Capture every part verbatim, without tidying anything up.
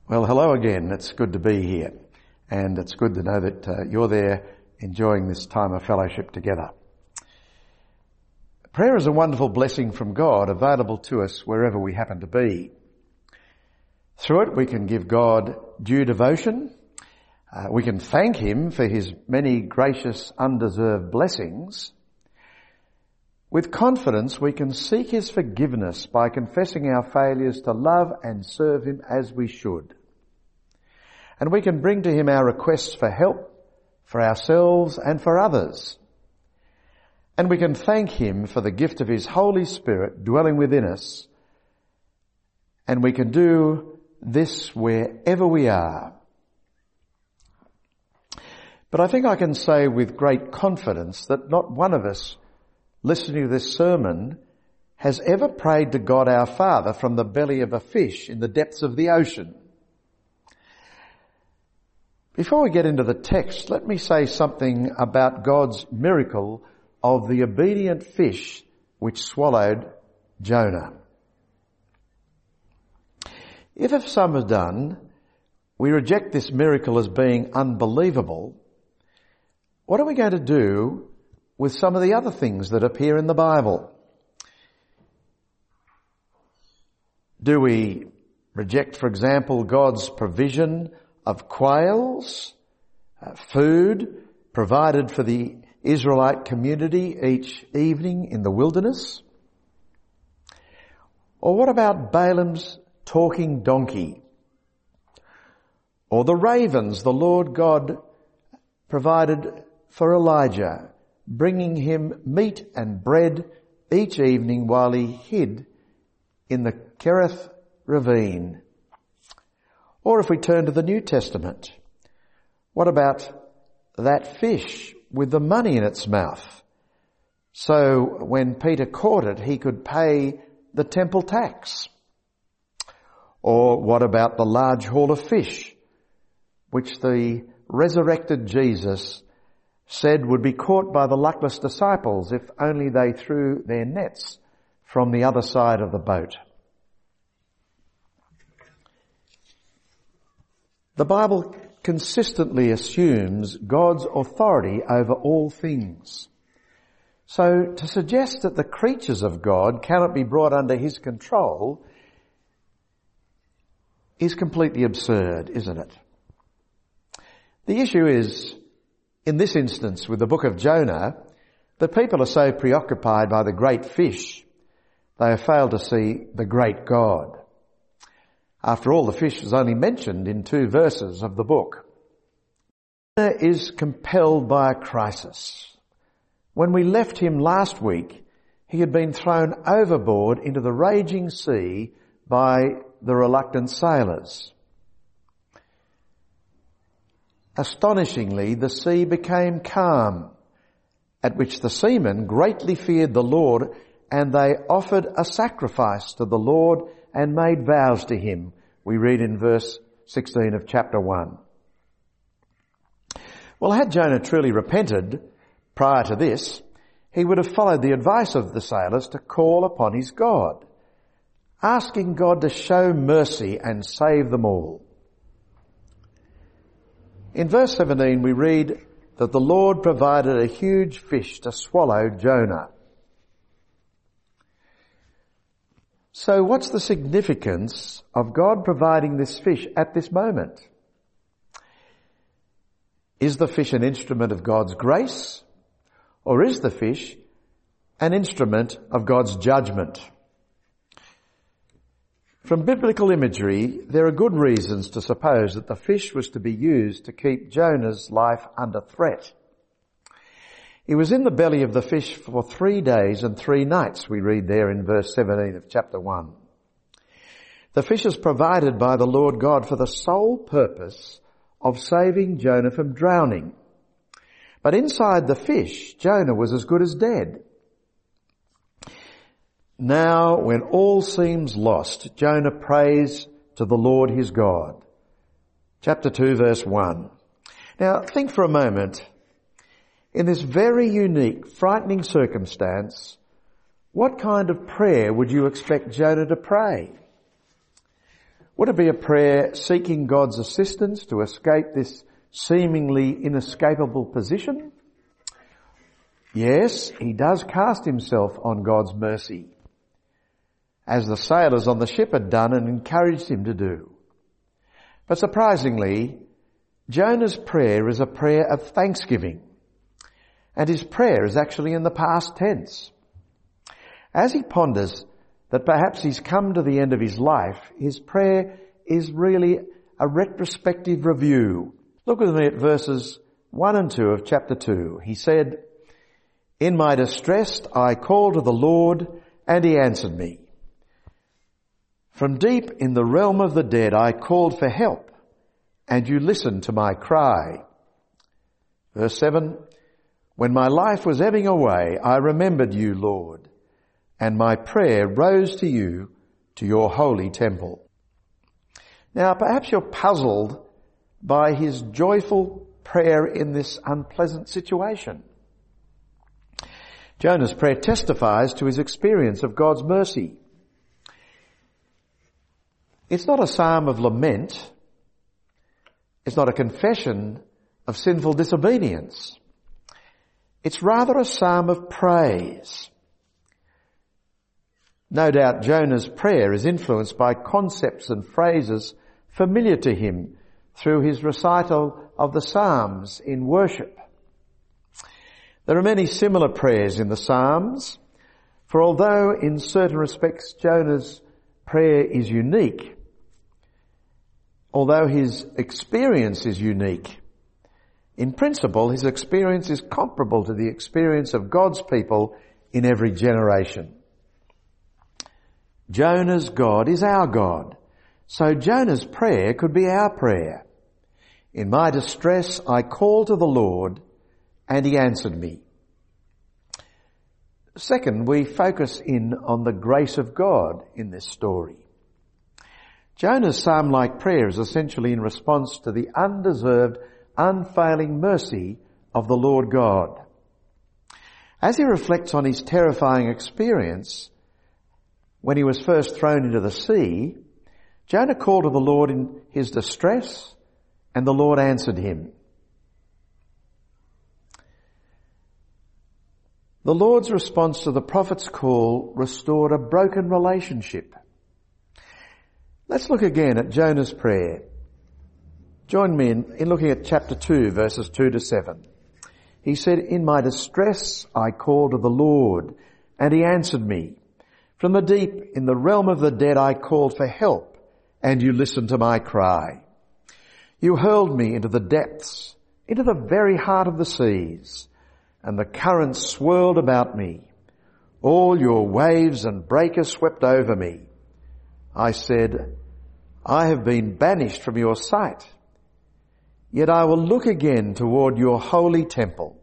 Well, hello again. It's good to be here, and it's good to know that uh, you're there enjoying this time of fellowship together. Prayer is a wonderful blessing from God available to us wherever we happen to be. Through it we can give God due devotion. Uh, we can thank Him for His many gracious undeserved blessings. With confidence we can seek His forgiveness by confessing our failures to love and serve Him as we should. And we can bring to Him our requests for help, for ourselves and for others. And we can thank Him for the gift of His Holy Spirit dwelling within us. And we can do this wherever we are. But I think I can say with great confidence that not one of us listening to this sermon has ever prayed to God our Father from the belly of a fish in the depths of the ocean. Before we get into the text, let me say something about God's miracle of the obedient fish which swallowed Jonah. If as some have done, we reject this miracle as being unbelievable, what are we going to do with some of the other things that appear in the Bible? Do we reject, for example, God's provision of quails, uh, food provided for the Israelite community each evening in the wilderness? Or what about Balaam's talking donkey? Or the ravens the Lord God provided for Elijah, bringing him meat and bread each evening while he hid in the Kerith ravine? Or if we turn to the New Testament, what about that fish with the money in its mouth? So when Peter caught it, he could pay the temple tax. Or what about the large haul of fish, which the resurrected Jesus said would be caught by the luckless disciples if only they threw their nets from the other side of the boat? The Bible consistently assumes God's authority over all things. So to suggest that the creatures of God cannot be brought under His control is completely absurd, isn't it? The issue is, in this instance with the book of Jonah, the people are so preoccupied by the great fish, they have failed to see the great God. After all, the fish is only mentioned in two verses of the book. Jonah is compelled by a crisis. When we left him last week, he had been thrown overboard into the raging sea by the reluctant sailors. Astonishingly, the sea became calm, at which the seamen greatly feared the Lord, and they offered a sacrifice to the Lord and made vows to Him. We read in verse sixteen of chapter one. Well, had Jonah truly repented prior to this, he would have followed the advice of the sailors to call upon his God, asking God to show mercy and save them all. In verse seventeen we read that the Lord provided a huge fish to swallow Jonah. So what's the significance of God providing this fish at this moment? Is the fish an instrument of God's grace, or is the fish an instrument of God's judgment? From biblical imagery, there are good reasons to suppose that the fish was to be used to keep Jonah's life under threat. He was in the belly of the fish for three days and three nights, we read there in verse seventeen of chapter one. The fish is provided by the Lord God for the sole purpose of saving Jonah from drowning. But inside the fish, Jonah was as good as dead. Now, when all seems lost, Jonah prays to the Lord his God. Chapter two, verse one. Now, think for a moment. In this very unique, frightening circumstance, what kind of prayer would you expect Jonah to pray? Would it be a prayer seeking God's assistance to escape this seemingly inescapable position? Yes, he does cast himself on God's mercy, as the sailors on the ship had done and encouraged him to do. But surprisingly, Jonah's prayer is a prayer of thanksgiving, and his prayer is actually in the past tense. As he ponders that perhaps he's come to the end of his life, his prayer is really a retrospective review. Look with me at verses one and two of chapter two. He said, "In my distress I called to the Lord, and he answered me. From deep in the realm of the dead I called for help, and you listened to my cry." Verse seven, "When my life was ebbing away, I remembered you, Lord, and my prayer rose to you, to your holy temple." Now, perhaps you're puzzled by his joyful prayer in this unpleasant situation. Jonah's prayer testifies to his experience of God's mercy. It's not a psalm of lament. It's not a confession of sinful disobedience. It's rather a psalm of praise. No doubt Jonah's prayer is influenced by concepts and phrases familiar to him through his recital of the Psalms in worship. There are many similar prayers in the Psalms, for although in certain respects Jonah's prayer is unique, although his experience is unique, in principle his experience is comparable to the experience of God's people in every generation. Jonah's God is our God, so Jonah's prayer could be our prayer. "In my distress I called to the Lord, and he answered me." Second, we focus in on the grace of God in this story. Jonah's psalm-like prayer is essentially in response to the undeserved, unfailing mercy of the Lord God. As he reflects on his terrifying experience when he was first thrown into the sea, Jonah called to the Lord in his distress, and the Lord answered him. The Lord's response to the prophet's call restored a broken relationship. Let's look again at Jonah's prayer. Join me in, in looking at chapter two, verses two to seven. He said, "In my distress I called to the Lord, and he answered me. From the deep in the realm of the dead I called for help, and you listened to my cry. You hurled me into the depths, into the very heart of the seas, and the currents swirled about me. All your waves and breakers swept over me. I said, I have been banished from your sight. Yet I will look again toward your holy temple.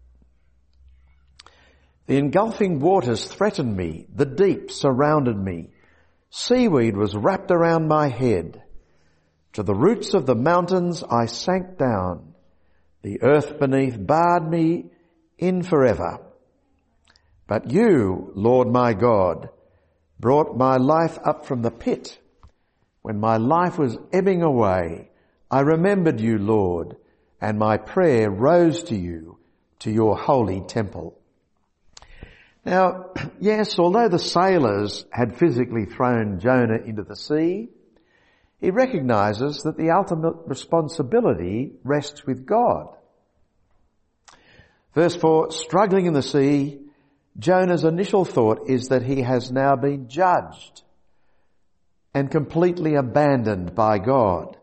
The engulfing waters threatened me. The deep surrounded me. Seaweed was wrapped around my head. To the roots of the mountains I sank down. The earth beneath barred me in forever. But you, Lord my God, brought my life up from the pit. When my life was ebbing away, I remembered you, Lord, and my prayer rose to you, to your holy temple. Now, yes, although the sailors had physically thrown Jonah into the sea, he recognizes that the ultimate responsibility rests with God. Verse four, struggling in the sea, Jonah's initial thought is that he has now been judged and completely abandoned by God.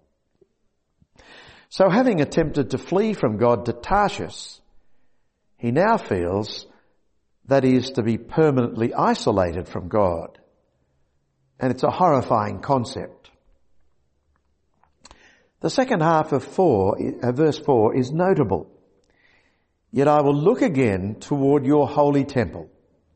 So having attempted to flee from God to Tarshish, he now feels that he is to be permanently isolated from God. And it's a horrifying concept. The second half of four, uh, verse four is notable. Yet I will look again toward your holy temple.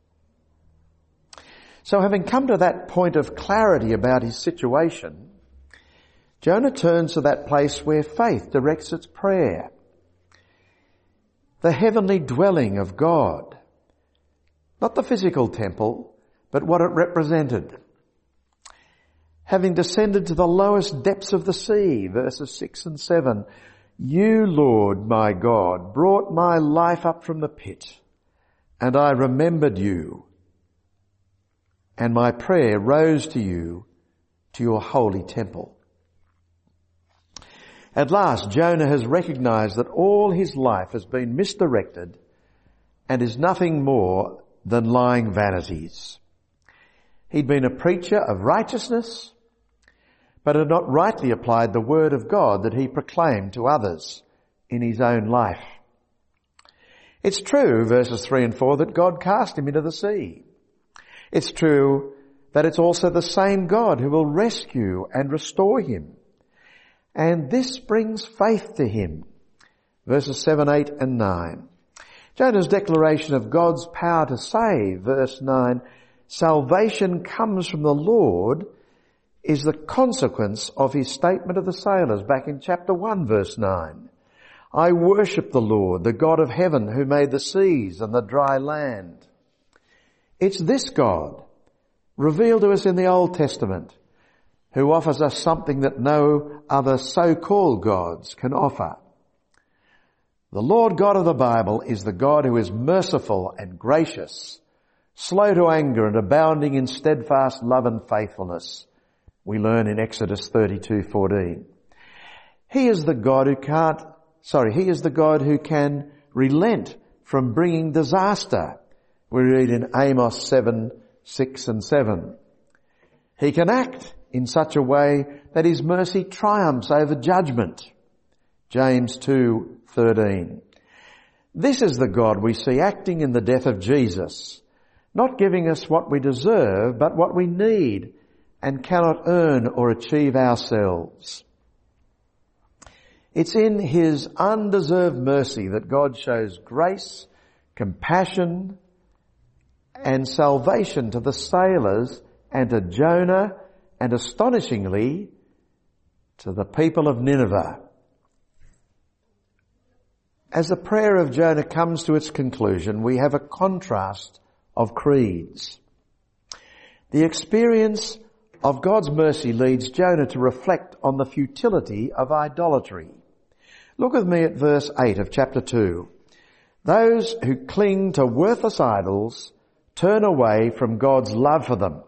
So having come to that point of clarity about his situation, Jonah turns to that place where faith directs its prayer. The heavenly dwelling of God. Not the physical temple, but what it represented. having descended to the lowest depths of the sea, verses six and seven. You, Lord, my God, brought my life up from the pit, and I remembered you, and my prayer rose to you, to your holy temple. At last, Jonah has recognized that all his life has been misdirected and is nothing more than lying vanities. He'd been a preacher of righteousness, but had not rightly applied the word of God that he proclaimed to others in his own life. It's true, verses three and four, that God cast him into the sea. It's true that it's also the same God who will rescue and restore him. And this brings faith to him. Verses seven, eight and nine. Jonah's declaration of God's power to save, verse nine, salvation comes from the Lord, is the consequence of his statement of the sailors back in chapter one, verse nine. I worship the Lord, the God of heaven, who made the seas and the dry land. It's this God, revealed to us in the Old Testament, who offers us something that no other so-called gods can offer. The Lord God of the Bible is the God who is merciful and gracious, slow to anger and abounding in steadfast love and faithfulness. We learn in Exodus thirty-two fourteen. He is the God who can't, sorry, he is the God who can relent from bringing disaster. We read in Amos seven, six and seven. He can act in such a way that his mercy triumphs over judgment. James two thirteen. This is the God we see acting in the death of Jesus, not giving us what we deserve, but what we need and cannot earn or achieve ourselves. It's in his undeserved mercy that God shows grace, compassion, and salvation to the sailors and to Jonah, and astonishingly to the people of Nineveh. As the prayer of Jonah comes to its conclusion, we have a contrast of creeds. The experience of God's mercy leads Jonah to reflect on the futility of idolatry. Look with me at verse eight of chapter two. Those who cling to worthless idols turn away from God's love for them.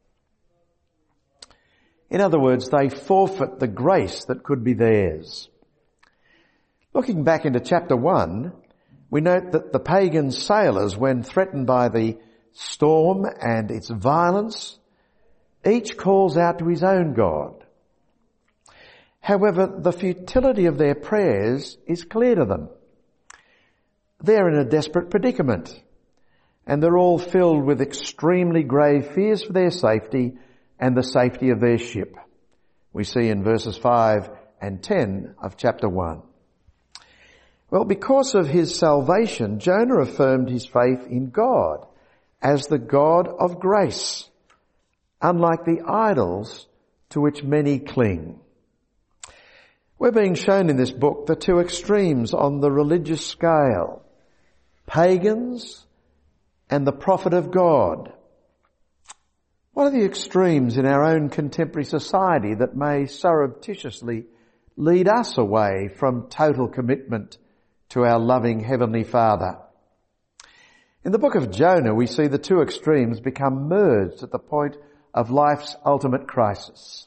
In other words, they forfeit the grace that could be theirs. Looking back into chapter one, we note that the pagan sailors, when threatened by the storm and its violence, each calls out to his own God. However, the futility of their prayers is clear to them. They're in a desperate predicament, and they're all filled with extremely grave fears for their safety and the safety of their ship. We see in verses five and ten of chapter one. Well, because of his salvation, Jonah affirmed his faith in God as the God of grace, unlike the idols to which many cling. We're being shown in this book the two extremes on the religious scale, pagans and the prophet of God. What are the extremes in our own contemporary society that may surreptitiously lead us away from total commitment to our loving Heavenly Father? In the book of Jonah, we see the two extremes become merged at the point of life's ultimate crisis.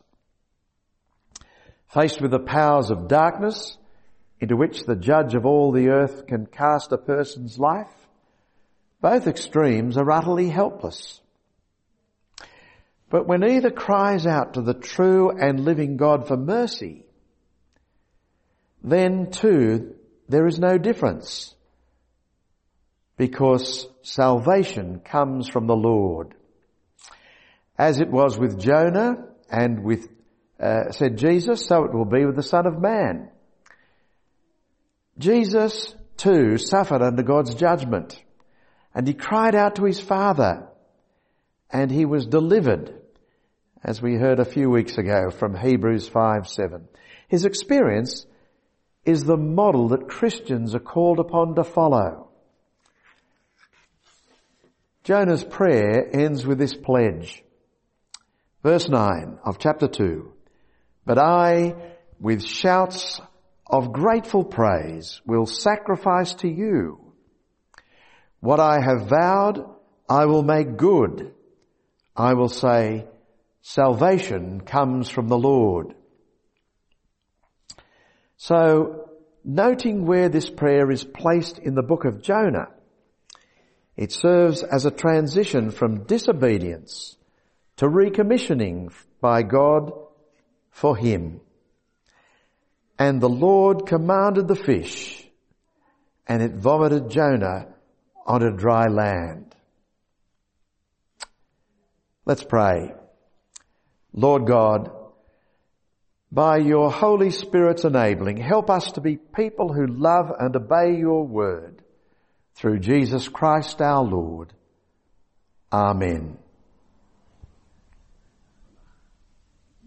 Faced with the powers of darkness into which the judge of all the earth can cast a person's life, both extremes are utterly helpless. But when either cries out to the true and living God for mercy, then too there is no difference, because salvation comes from the Lord. As it was with Jonah and with, uh, said Jesus, so it will be with the Son of Man. Jesus too suffered under God's judgment, and he cried out to his Father, and he was delivered, as we heard a few weeks ago from Hebrews five seven. His experience is the model that Christians are called upon to follow. Jonah's prayer ends with this pledge. Verse nine of chapter two. But I, with shouts of grateful praise, will sacrifice to you. What I have vowed, I will make good. I will say, salvation comes from the Lord. So, noting where this prayer is placed in the book of Jonah, it serves as a transition from disobedience to recommissioning by God for him. And the Lord commanded the fish, and it vomited Jonah on a dry land. Let's pray. Lord God, by your Holy Spirit's enabling, help us to be people who love and obey your word through Jesus Christ our Lord. Amen.